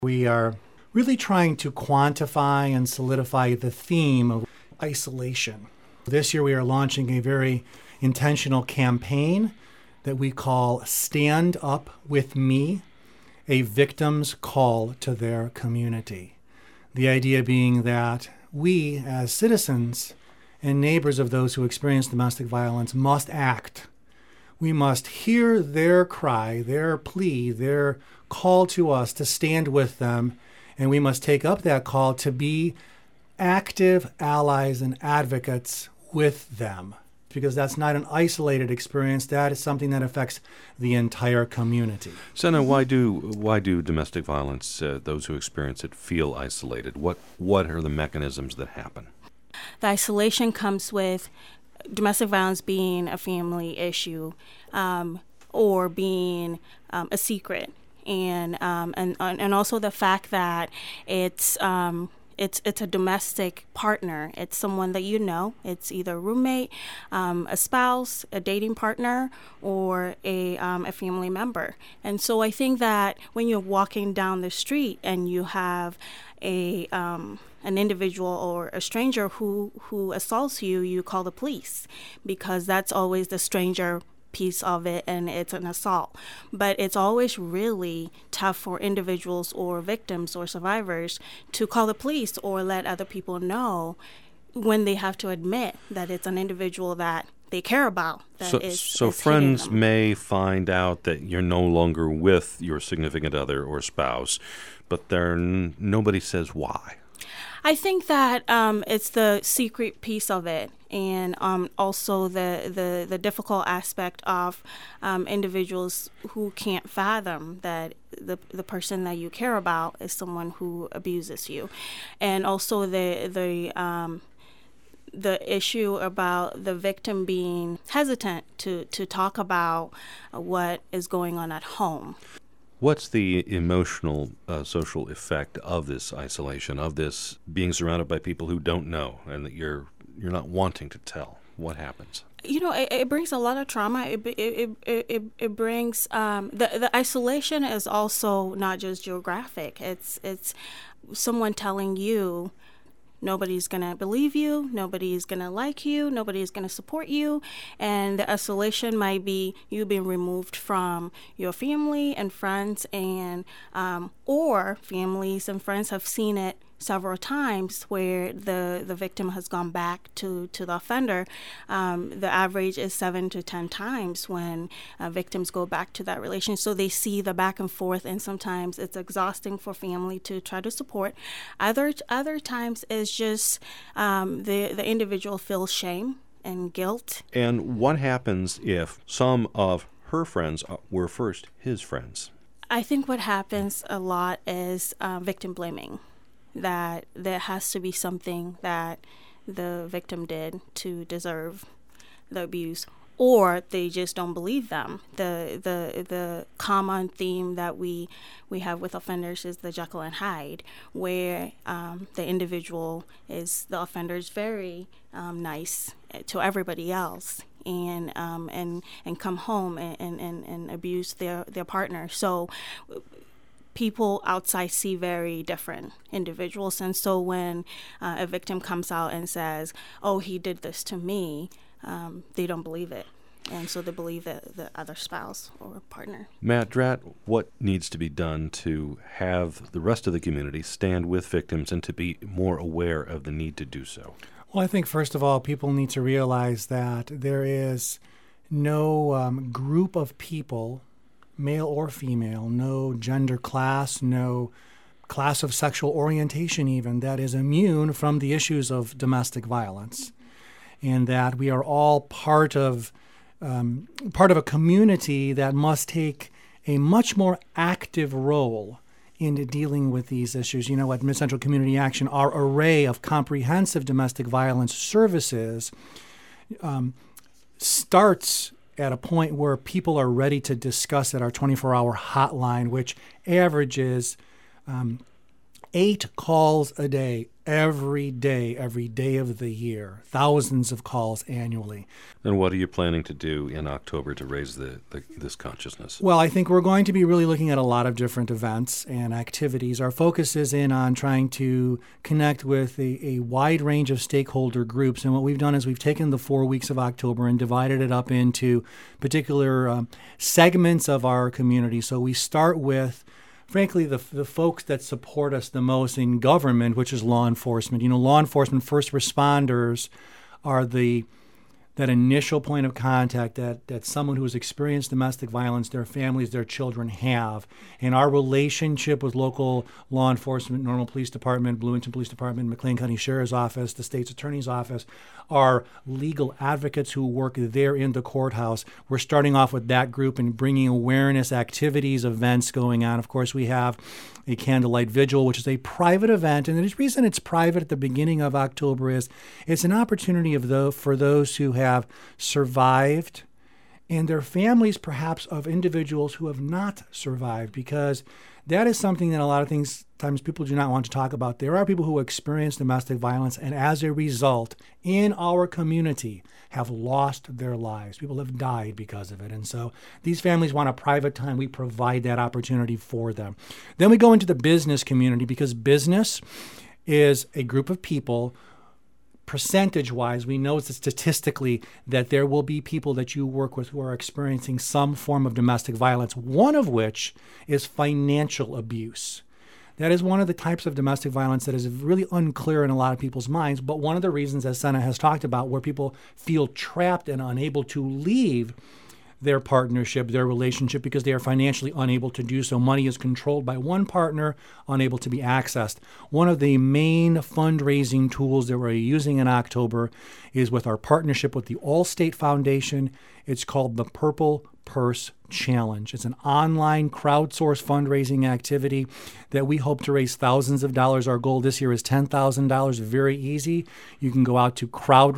We are really trying to quantify and solidify the theme of isolation. This year we are launching a very intentional campaign that we call Stand Up With Me, a victim's call to their community. The idea being that we, as citizens and neighbors of those who experience domestic violence, must act. We must hear their cry, their plea, their call to us to stand with them, and we must take up that call to be active allies and advocates with them, because that's not an isolated experience. That is something that affects the entire community. Senna, why do domestic violence, those who experience it, feel isolated? What are the mechanisms that happen? The isolation comes with domestic violence being a family issue, or being a secret, and also the fact that it's a domestic partner. It's someone that you know. It's either a roommate, a spouse, a dating partner, or a family member. And so I think that when you're walking down the street and you have an individual or a stranger who assaults you, you call the police, because that's always the stranger piece of it, and it's an assault. But it's always really tough for individuals or victims or survivors to call the police or let other people know when they have to admit that it's an individual that they care about. So friends may find out that you're no longer with your significant other or spouse, but nobody says why. I think that it's the secret piece of it, and also the difficult aspect of individuals who can't fathom that the person that you care about is someone who abuses you, and also the issue about the victim being hesitant to talk about what is going on at home. What's the emotional, social effect of this isolation, of this being surrounded by people who don't know and that you're not wanting to tell? What happens? You know, it brings a lot of trauma. It brings the isolation is also not just geographic. It's someone telling you nobody's going to believe you, nobody's going to like you, nobody's going to support you. And the isolation might be you being removed from your family and friends, and or families and friends have seen it several times where the victim has gone back to the offender. The average is 7 to 10 times when victims go back to that relation. So they see the back and forth, and sometimes it's exhausting for family to try to support. Other times it's just the individual feels shame and guilt. And what happens if some of her friends were first his friends? I think what happens a lot is victim blaming. That there has to be something that the victim did to deserve the abuse, or they just don't believe them. The common theme that we have with offenders is the Jekyll and Hyde, where the individual the offender is very nice to everybody else, and come home and abuse their partner. So people outside see very different individuals. And so when a victim comes out and says, oh, he did this to me, they don't believe it. And so they believe the other spouse or partner. Matt Dratt, what needs to be done to have the rest of the community stand with victims and to be more aware of the need to do so? Well, I think, first of all, people need to realize that there is no group of people, male or female, no gender class, no class of sexual orientation even, that is immune from the issues of domestic violence, and that we are all part of a community that must take a much more active role in dealing with these issues. You know, at Mid-Central Community Action, our array of comprehensive domestic violence services starts at a point where people are ready to discuss at our 24-hour hotline, which averages 8 calls a day, every day of the year, thousands of calls annually. And what are you planning to do in October to raise this consciousness? Well, I think we're going to be really looking at a lot of different events and activities. Our focus is in on trying to connect with a wide range of stakeholder groups. And what we've done is we've taken the 4 weeks of October and divided it up into particular segments of our community. So we start with, frankly, the folks that support us the most in government, which is law enforcement. Law enforcement, first responders are that initial point of contact that someone who has experienced domestic violence, their families, their children have. And our relationship with local law enforcement, Normal Police Department, Bloomington Police Department, McLean County Sheriff's Office, the state's attorney's office, our legal advocates who work there in the courthouse. We're starting off with that group and bringing awareness activities, events going on. Of course, we have a candlelight vigil, which is a private event. And the reason it's private at the beginning of October is it's an opportunity for those who have survived and their families, perhaps, of individuals who have not survived, because that is something that a lot of times people do not want to talk about. There are people who experience domestic violence and as a result in our community have lost their lives. People have died because of it. And so these families want a private time. We provide that opportunity for them. Then we go into the business community, because business is a group of people. Percentage-wise, we know statistically that there will be people that you work with who are experiencing some form of domestic violence, one of which is financial abuse. That is one of the types of domestic violence that is really unclear in a lot of people's minds, but one of the reasons, as Senna has talked about, where people feel trapped and unable to leave their partnership, their relationship, because they are financially unable to do so. Money is controlled by one partner, unable to be accessed. One of the main fundraising tools that we're using in October is with our partnership with the Allstate Foundation. It's called the Purple Purse Challenge. It's an online crowdsourced fundraising activity that we hope to raise thousands of dollars. Our goal this year is $10,000. Very easy. You can go out to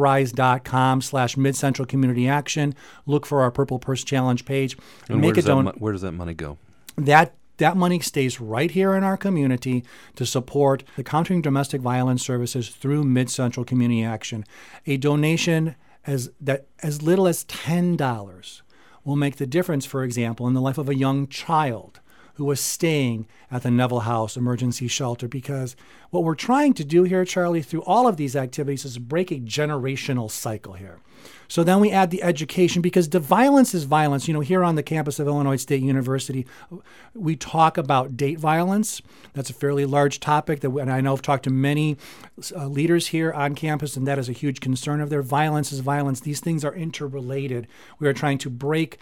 crowdrise.com/Mid-Central Community Action, look for our Purple Purse Challenge page. And where does that money go? That money stays right here in our community to support the Countering Domestic Violence Services through Mid-Central Community Action. A donation as little as $10 will make the difference, for example, in the life of a young child who was staying at the Neville House Emergency Shelter. Because what we're trying to do here, Charlie, through all of these activities is break a generational cycle here. So then we add the education, because the violence is violence. Here on the campus of Illinois State University, we talk about date violence. That's a fairly large topic, and I know I've talked to many leaders here on campus, and that is a huge concern of their. Violence is violence. These things are interrelated. We are trying to break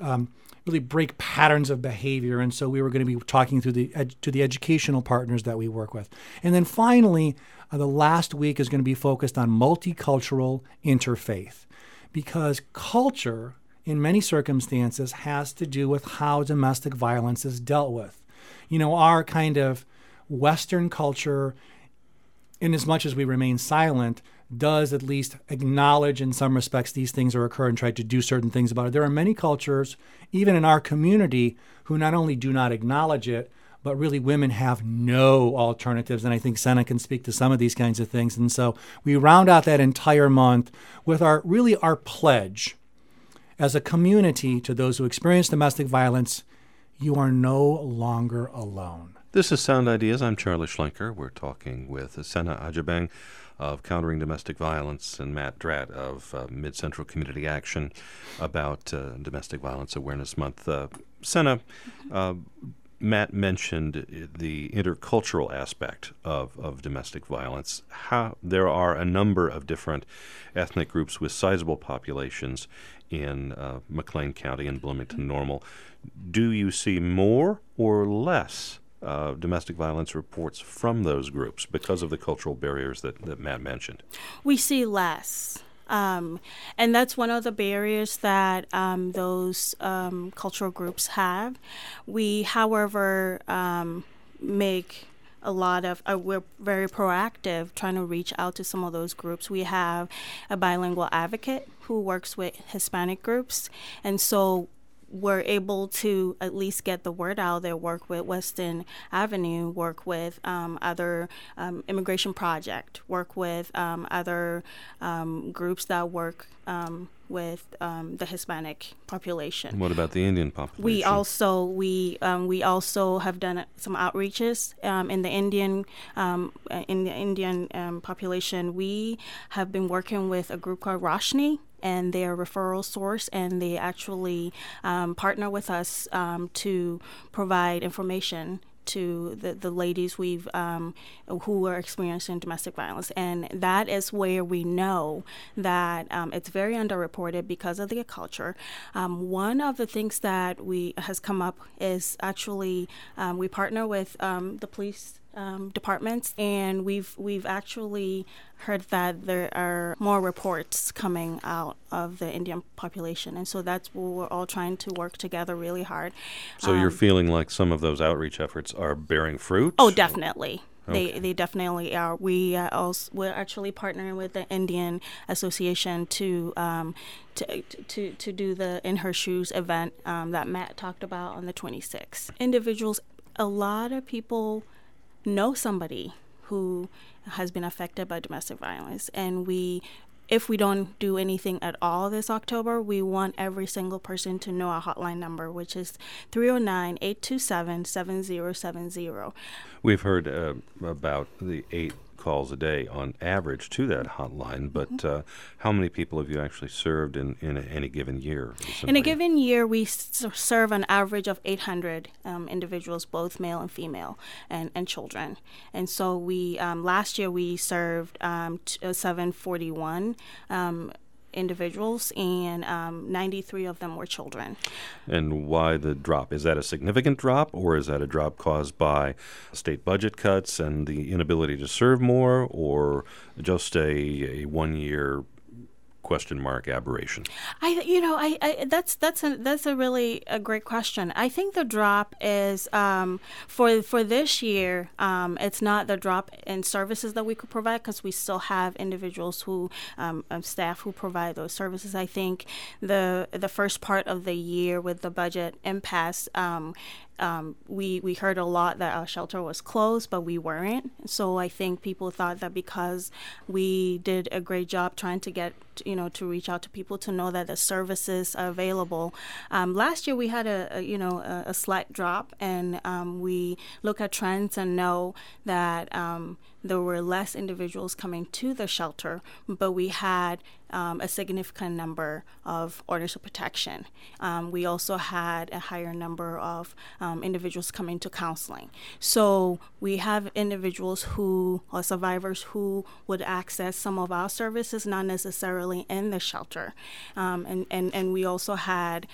patterns of behavior, and so we were going to be talking to the educational partners that we work with. And then finally, the last week is going to be focused on multicultural interfaith, because culture, in many circumstances, has to do with how domestic violence is dealt with. Our kind of Western culture, in as much as we remain silent, does at least acknowledge in some respects these things are occurring and try to do certain things about it. There are many cultures, even in our community, who not only do not acknowledge it, but really women have no alternatives. And I think Senna can speak to some of these kinds of things. And so we round out that entire month with our pledge as a community to those who experience domestic violence: you are no longer alone. This is Sound Ideas. I'm Charlie Schlenker. We're talking with Senna Ajabang of Countering Domestic Violence and Matt Dratt of Mid-Central Community Action about Domestic Violence Awareness Month. Senna, Matt mentioned the intercultural aspect of domestic violence. How there are a number of different ethnic groups with sizable populations in McLean County and Bloomington Normal. Do you see more or less domestic violence reports from those groups because of the cultural barriers that Matt mentioned? We see less. And that's one of the barriers that those cultural groups have. We, however, make a lot of, we're very proactive trying to reach out to some of those groups. We have a bilingual advocate who works with Hispanic groups. And so we're able to at least get the word out there, work with Weston Avenue, work with other immigration project, work with other groups that work with the Hispanic population. What about the Indian population? We also have done some outreaches in the Indian population. We have been working with a group called Roshni, and they're a referral source, and they actually partner with us to provide information to the ladies who are experiencing domestic violence. And that is where we know that it's very underreported because of the culture. One of the things that has come up is actually we partner with the police departments, and we've actually heard that there are more reports coming out of the Indian population, and so that's where we're all trying to work together really hard. So you're feeling like some of those outreach efforts are bearing fruit? Oh, definitely. Okay. They definitely are. We're actually partnering with the Indian Association to do the In Her Shoes event that Matt talked about on the 26th. Individuals, a lot of people know somebody who has been affected by domestic violence, and if we don't do anything at all this October, we want every single person to know our hotline number, which is 309-827-7070. We've heard about the 8 calls a day on average to that hotline, but how many people have you actually served in any given year? Recently? In a given year, we serve an average of 800 individuals, both male and female, and children. And so we last year we served 741 individuals, and 93 of them were children. And why the drop? Is that a significant drop, or is that a drop caused by state budget cuts and the inability to serve more, or just a 1 year question mark aberration? That's a really a great question. I think the drop is for this year. It's not the drop in services that we could provide, because we still have individuals who staff who provide those services. I think the first part of the year with the budget impasse. We heard a lot that our shelter was closed, but we weren't. So I think people thought that because we did a great job trying to get, to reach out to people to know that the services are available. Last year we had a slight drop, and we look at trends and know that there were less individuals coming to the shelter, but we had a significant number of orders of protection. We also had a higher number of individuals coming to counseling. So we have individuals who are survivors who would access some of our services, not necessarily in the shelter. And we also had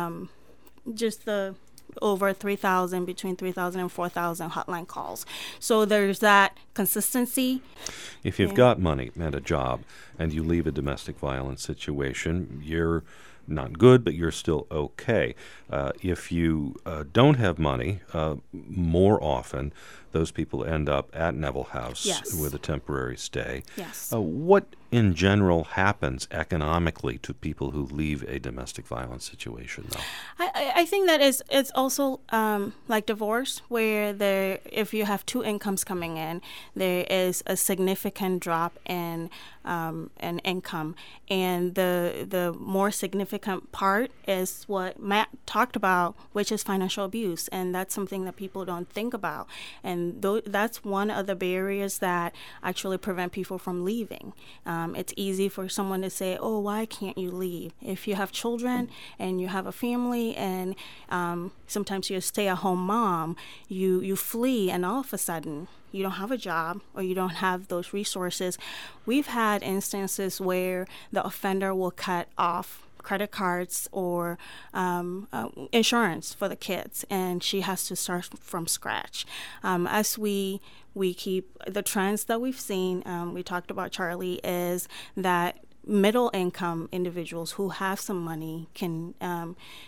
just over 3,000, between 3,000 and 4,000 hotline calls. So there's that consistency. If you've got money and a job and you leave a domestic violence situation, you're not good, but you're still okay. If you don't have money, more often those people end up at Neville House with a temporary stay. Yes. What in general happens economically to people who leave a domestic violence situation, though? I think that it's also like divorce, where if you have two incomes coming in, there is a significant drop in income, and the more significant part is what Matt talked about, which is financial abuse, and that's something that people don't think about, and that's one of the barriers that actually prevent people from leaving. It's easy for someone to say, "Oh, why can't you leave?" If you have children and you have a family, and sometimes you're a stay-at-home mom, you flee, and all of a sudden you don't have a job or you don't have those resources. We've had instances where the offender will cut off credit cards or insurance for the kids, and she has to start from scratch. As we keep the trends that we've seen, we talked about Charlie, is that middle income individuals who have some money can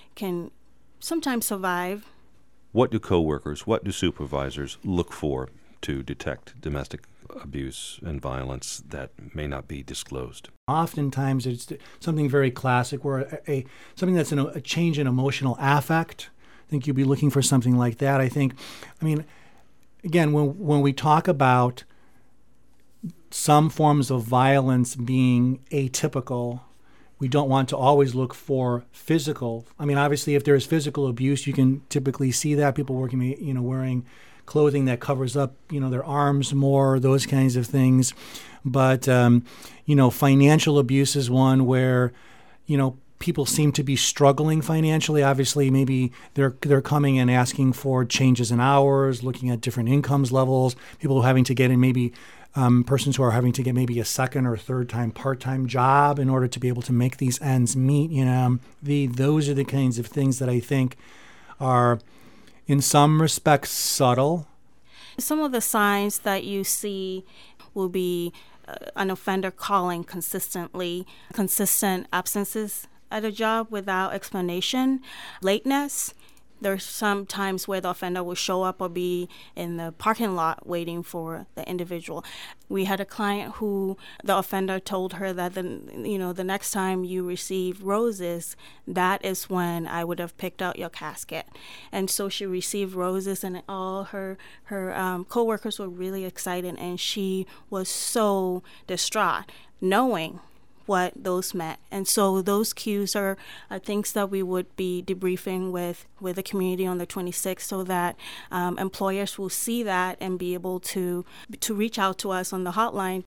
sometimes survive. What do coworkers, what do supervisors look for to detect domestic abuse and violence that may not be disclosed? Oftentimes, it's something very classic, where something that's a change in emotional affect. I think you'd be looking for something like that. Again, when we talk about some forms of violence being atypical, we don't want to always look for physical. Obviously, if there is physical abuse, you can typically see that people wearing clothing that covers up, their arms more, those kinds of things. But, financial abuse is one where, people seem to be struggling financially. Obviously, maybe they're coming and asking for changes in hours, looking at different incomes levels, people having to get in maybe persons who are having to get maybe a second or third time part-time job in order to be able to make these ends meet. Those are the kinds of things that I think are in some respects subtle. Some of the signs that you see will be an offender calling consistently, consistent absences at a job without explanation, lateness. There's some times where the offender will show up or be in the parking lot waiting for the individual. We had a client who the offender told her that the next time you receive roses, that is when I would have picked out your casket. And so she received roses, and all her coworkers were really excited, and she was so distraught, knowing what those meant. And so those cues are things that we would be debriefing with the community on the 26th, so that employers will see that and be able to reach out to us on the hotline